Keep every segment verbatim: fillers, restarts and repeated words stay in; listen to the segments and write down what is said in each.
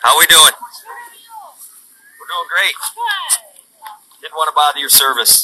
How we doing? We're doing great. Didn't want to bother your service.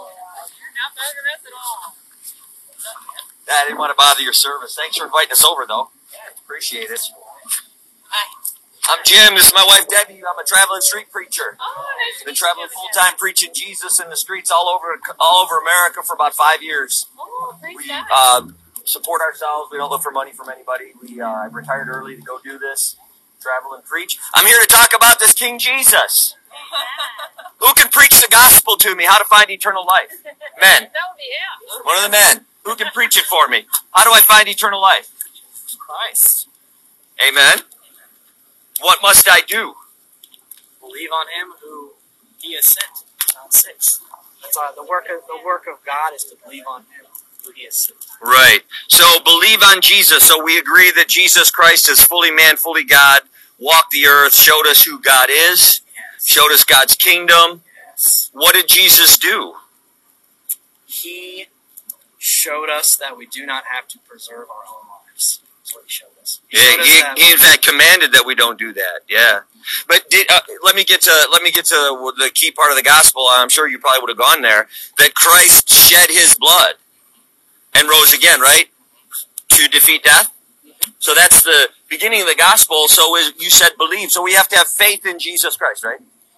I didn't want to bother your service. Thanks for inviting us over, though. Appreciate it. Hi. I'm Jim. This is my wife, Debbie. I'm a traveling street preacher. Oh, nice to Been meet traveling you. full time preaching Jesus in the streets all over all over America for about five years. Oh, praise We God. uh, support ourselves. We don't look for money from anybody. We uh, retired early to go do this, travel and preach. I'm here to talk about this King Jesus. Who can preach the gospel to me? How to find eternal life? Men. That would be him. One of the men. Who can preach it for me? How do I find eternal life? Christ. Amen. What must I do? Believe on him who he has sent. John six. That's all. The work of the work of God is to believe on him who he has sent. Right. So believe on Jesus. So we agree that Jesus Christ is fully man, fully God, walked the earth, showed us who God is, Yes. showed us God's kingdom. Yes. What did Jesus do? He showed us that we do not have to preserve our own lives. That's what he showed us. He Yeah, showed us he, that he in fact commanded that we don't do that. Yeah. But did, uh, let me get to let me get to the key part of the gospel. I'm sure you probably would have gone there. That Christ shed his blood and rose again, right? To defeat death. So that's the beginning of the gospel. So is, you said believe. So we have to have faith in Jesus Christ, right?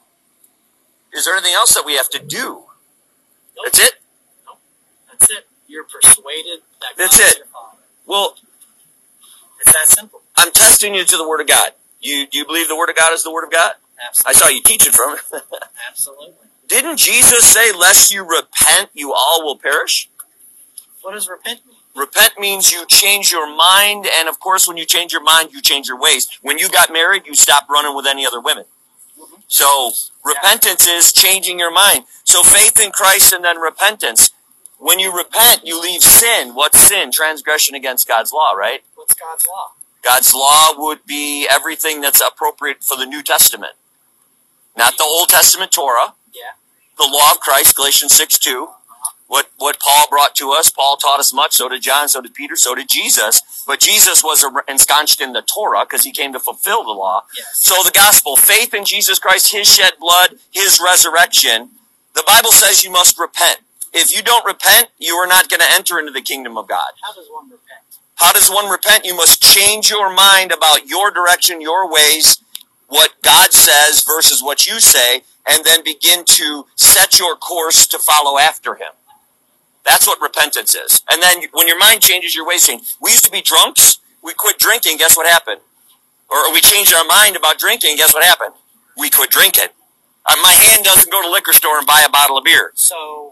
Is there anything else that we have to do? Nope. That's it? Nope. That's it. You're persuaded that That's God is it. your Father. Well, It's that simple. I'm testing you to the Word of God. You do you believe the Word of God is the Word of God? I Absolutely. saw you teaching from it. Absolutely. Didn't Jesus say, lest you repent, you all will perish? What does repent mean? Repent means you change your mind, and of course when you change your mind, you change your ways. When you got married, you stopped running with any other women. Mhm. So, repentance is changing your mind. So faith in Christ and then repentance. When you repent, you leave sin. What's sin? Transgression against God's law, right? What's God's law? God's law would be everything that's appropriate for the New Testament. Not the Old Testament Torah. Yeah. The law of Christ, Galatians six two. What, what Paul brought to us, Paul taught us much, so did John, so did Peter, so did Jesus. But Jesus was ensconced in the Torah because he came to fulfill the law. Yes. So the gospel, faith in Jesus Christ, his shed blood, his resurrection. The Bible says you must repent. If you don't repent, you are not going to enter into the kingdom of God. How does one repent? How does one repent? You must change your mind about your direction, your ways, what God says versus what you say, and then begin to set your course to follow after him. That's what repentance is. And then when your mind changes, your ways change. We used to be drunks. We quit drinking. Guess what happened? Or we changed our mind about drinking. Guess what happened? We quit drinking. Uh, my hand doesn't go to the liquor store and buy a bottle of beer. So,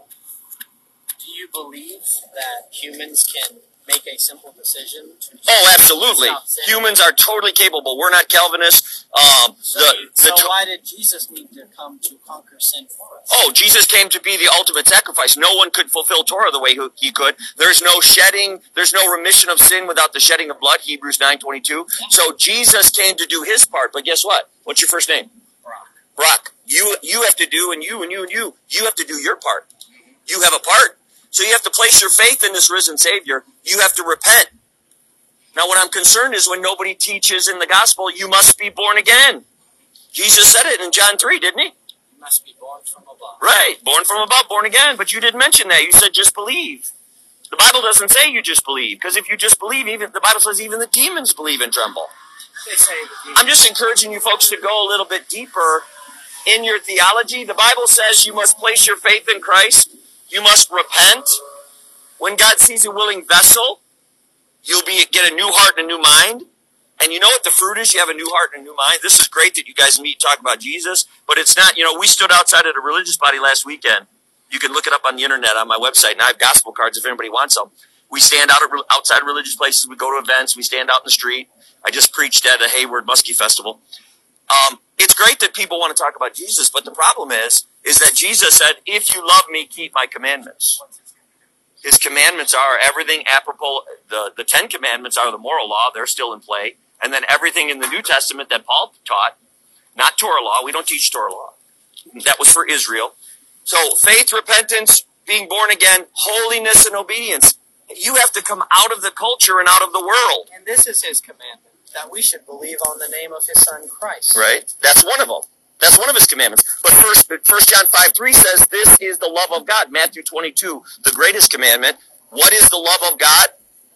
do you believe that humans can make a simple decision to Oh, absolutely. stop sin? Humans are totally capable. We're not Calvinists. Um, So, the, you- the so to- why did Jesus need to come to conquer sin for us? Oh, Jesus came to be the ultimate sacrifice. No one could fulfill Torah the way he could. There's no shedding, there's no remission of sin without the shedding of blood, Hebrews nine twenty-two. So Jesus came to do his part. But guess what? What's your first name? Brock. Brock. You, you have to do, and you, and you, and you, you have to do your part. You have a part. So you have to place your faith in this risen Savior. You have to repent. Now what I'm concerned is when nobody teaches in the gospel, you must be born again. Jesus said it in John three, didn't he? You must be born from above. Right, born from above, born again. But you didn't mention that. You said just believe. The Bible doesn't say you just believe, because if you just believe, even the Bible says even the demons believe and tremble. They say that you- I'm just encouraging you folks to go a little bit deeper in your theology. The Bible says you must place your faith in Christ. You must repent. When God sees a willing vessel, you'll be get a new heart and a new mind. And you know what the fruit is? You have a new heart and a new mind. This is great that you guys meet, talk about Jesus, but it's not, you know, we stood outside at a religious body last weekend. You can look it up on the internet on my website, and I have gospel cards if anybody wants them. We stand out at, outside religious places. We go to events. We stand out in the street. I just preached at a Hayward Muskie Festival. Um, it's great that people want to talk about Jesus, but the problem is, is that Jesus said, if you love me, keep my commandments. His commandments are everything apropos. The, the Ten Commandments are the moral law. They're still in play. And then everything in the New Testament that Paul taught, not Torah law. We don't teach Torah law. That was for Israel. So faith, repentance, being born again, holiness, and obedience. You have to come out of the culture and out of the world. And this is his commandment. that we should believe on the name of his son Christ. Right? That's one of them. That's one of his commandments. But first, First John five three says, this is the love of God. Matthew twenty-two, the greatest commandment. What is the love of God?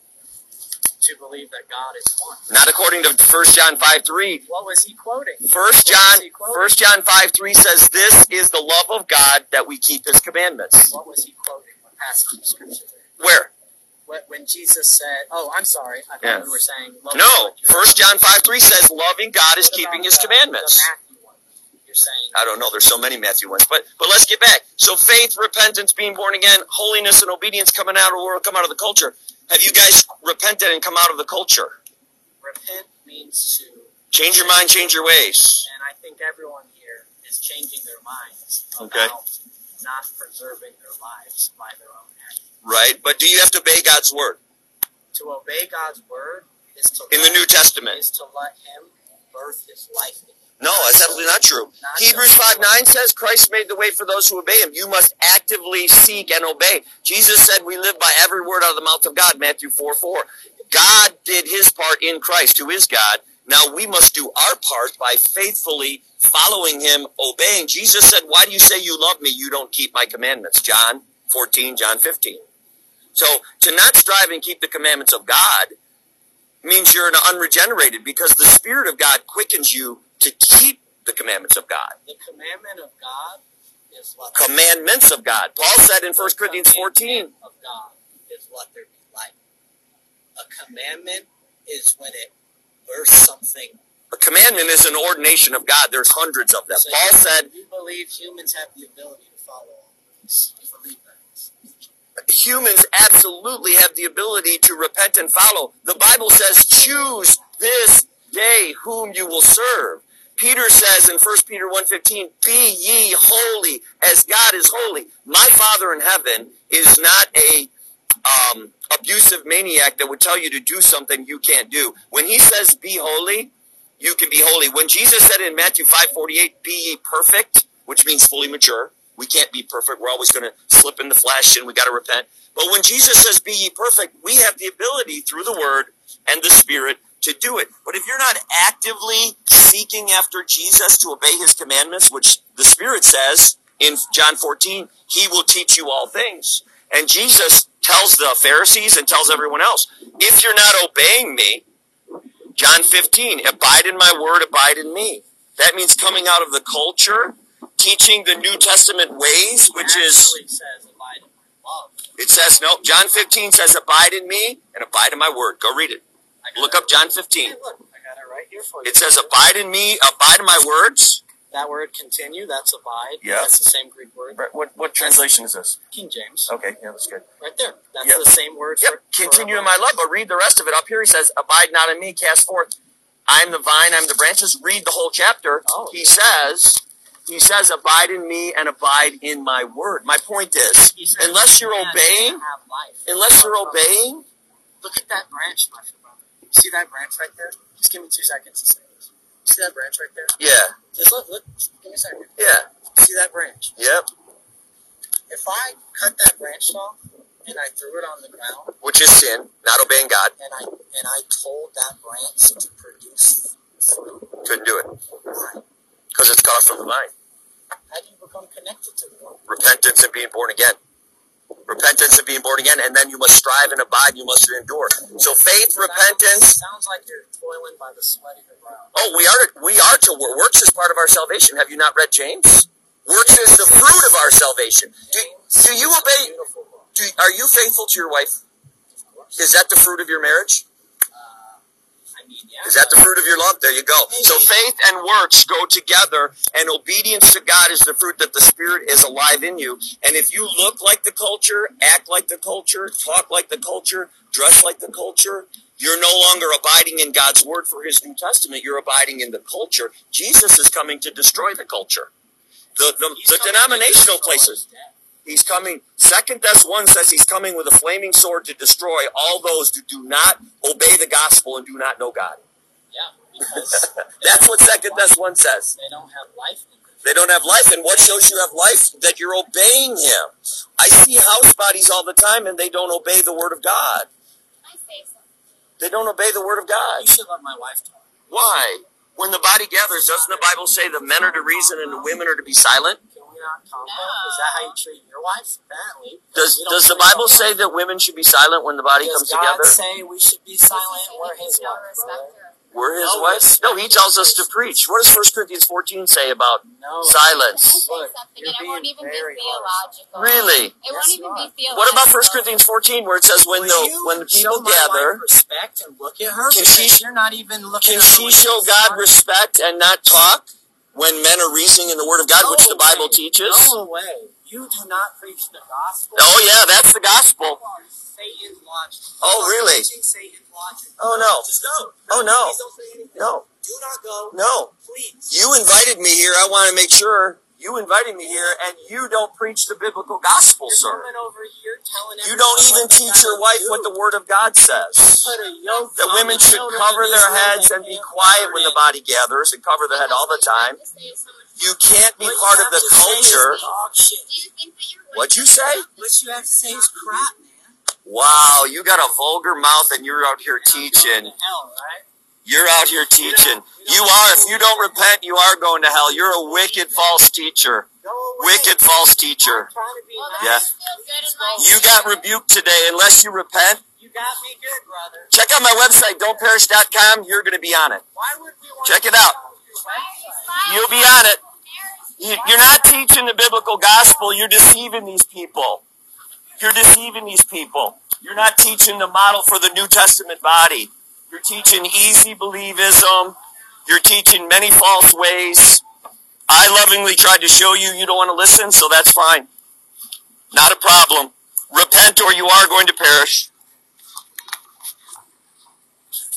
To believe that God is one. Not according to First John five three. What was he quoting? First John, First John five three says, this is the love of God, that we keep his commandments. What was he quoting? What passage of scripture? Where? When Jesus said, oh, I'm sorry. I thought Yeah. we were saying... Love No. First John five three says, loving God is What keeping about his the- commandments. The Matthew one. You're saying... I don't know. There's so many Matthew ones. But but let's get back. So faith, repentance, being born again, holiness, and obedience coming out of the world, come out of the culture. Have you guys repented and come out of the culture? Repent means to... Change your mind, change your ways. And I think everyone here is changing their minds about Okay. not preserving their lives by their own act. Right? But do you have to obey God's word? To obey God's word is to In let, the New Testament. is to let him birth his life in you. No, that's absolutely not true. Not Hebrews just- five nine says Christ made the way for those who obey him. You must actively seek and obey. Jesus said we live by every word out of the mouth of God, Matthew four four. God did his part in Christ, who is God. Now we must do our part by faithfully following him, obeying. Jesus said, why do you say you love me? You don't keep my commandments. John fourteen, John fifteen. So to not strive and keep the commandments of God means you're unregenerated, because the Spirit of God quickens you to keep the commandments of God. The commandment of God is let Commandments of God. Paul said in First Corinthians fourteen. of God is let there be light. A commandment is when it births something. A commandment is an ordination of God. There's hundreds of them. So Paul you, said you believe humans have the ability to follow all of these. You believe that. humans absolutely have the ability to repent and follow. The Bible says, choose this day whom you will serve. Peter says in First Peter one fifteen, be ye holy as God is holy. My Father in heaven is not a um, abusive maniac that would tell you to do something you can't do. When he says be holy, you can be holy. When Jesus said in Matthew five forty-eight, be ye perfect, which means fully mature. We can't be perfect. We're always going to slip in the flesh and we got to repent. But when Jesus says be ye perfect, we have the ability through the Word and the Spirit to do it. But if you're not actively seeking after Jesus to obey his commandments, which the Spirit says in John fourteen, he will teach you all things. And Jesus tells the Pharisees and tells everyone else, if you're not obeying me, John fifteen, abide in my word, abide in me. That means coming out of the culture, teaching the New Testament ways, which It is, actually says abide in my love. it says, no, John fifteen says abide in me and abide in my word. Go read it. I got Look it. up John fifteen. Hey, look, I got it right here for you. It says abide in me, abide in my words. That word continue, that's abide. Yeah. That's the same Greek word. What what translation is this? King James. Okay, yeah, that's good. Right there. That's Yep. the same word Yep, for continue for in my love, but read the rest of it. Up here he says, abide not in me, cast forth. I am the vine, I am the branches. Read the whole chapter. Oh. He says, he says, abide in me and abide in my word. My point is, He says unless you're man obeying, can't have life. unless you're Look, obeying, Look at that branch, my brother. See that branch right there? Just give me two seconds to say this. See that branch right there? yeah, Just look, look. Just give me a second. yeah, See that branch? yep, If I cut that branch off and I threw it on the ground which is sin, not obeying God, and I and I told that branch to produce fruit, couldn't do it, why? because it's cut off from the vine. How do you become connected to the Lord? Repentance and being born again. Repentance and being born again, and then you must strive and abide, you must endure. So faith, repentance. Sounds like you're toiling by the sweat of your brow. Oh, we are we are to work. Works is part of our salvation. Have you not read James? Works is the fruit of our salvation. Do, do you obey? Beautiful book. Do, are you faithful to your wife? Of course. Is that the fruit of your marriage? Uh, I mean, yeah. Is that the fruit of your love? There you go. So faith and works go together, and obedience to God is the fruit that the Spirit is alive in you. And if you look like the culture, act like the culture, talk like the culture, dress like the culture, you're no longer abiding in God's word for his New Testament. You're abiding in the culture. Jesus is coming to destroy the culture. The, the, He's the coming denominational to destroy places. death. He's coming. Second Thess one says he's coming with a flaming sword to destroy all those who do not obey the gospel and do not know God. Yeah, because That's what Second Thess one says. they don't have life in them. They don't have life, and what shows you have life? That you're obeying him. I see house bodies all the time, and they don't obey the word of God. Can I say something? They don't obey the word of God. You should love my wife too. Why? When the body gathers, doesn't the Bible say the men are to reason and the women are to be silent? Can we not combo? Is that how you treat your wife? Apparently. Does We don't Does the treat Bible our say that women should be silent when the body Does comes God together? say we should be silent? We're his wife, brother. We're his No wives? No, he respect. tells us to preach. What does First Corinthians fourteen say about No. silence? Look, something you're and it won't being even be very theological. Really? It won't Yes, even you be are. theological. What about First Corinthians fourteen where it says when Will the you when the show people my gather, wife respect and look at her? Can Because she- you're not even looking can at her she with show your God heart. respect and not talk when men are reasoning in the Word of God, Go which the Bible away. teaches? Go away. You do not preach the gospel. Oh yeah, that's the gospel. Satan's logic. Oh, really? Preaching Satan's logic. Oh no. Just go. Oh, no. Please don't say anything. No. Do not go. No. Please. You invited me here. I want to make sure you invited me here, and you don't preach the biblical gospel, You're sir. coming over here telling You everyone don't even what they teach your gotta wife do. what the Word of God says. Put a yoke That on women the should children cover of their Israel heads that and be can't quiet when the govern body gathers and cover their head all the time. You can't be What you part of have the to say is culture. dog shit. Do you think that you're What'd you say? What you have to say is crap, man. Wow, you got a vulgar mouth and you're out here You're going teaching. to hell, right? You're out here teaching. You are, if you don't repent, you are going to hell. You're a wicked false teacher. Go away. Wicked false teacher. I'm trying to be Well, Yeah. that feels good in my You got rebuked today. Unless you repent, You got me good, brother. check out my website, don't perish dot com. You're going to be on it. Why would we want Check to it out. your website? You'll be on it. You- You're not teaching the biblical gospel. You're deceiving these people. You're deceiving these people. You're not teaching the model for the New Testament body. You're teaching easy believism. You're teaching many false ways. I lovingly tried to show you you don't want to listen, so that's fine. Not a problem. Repent or you are going to perish.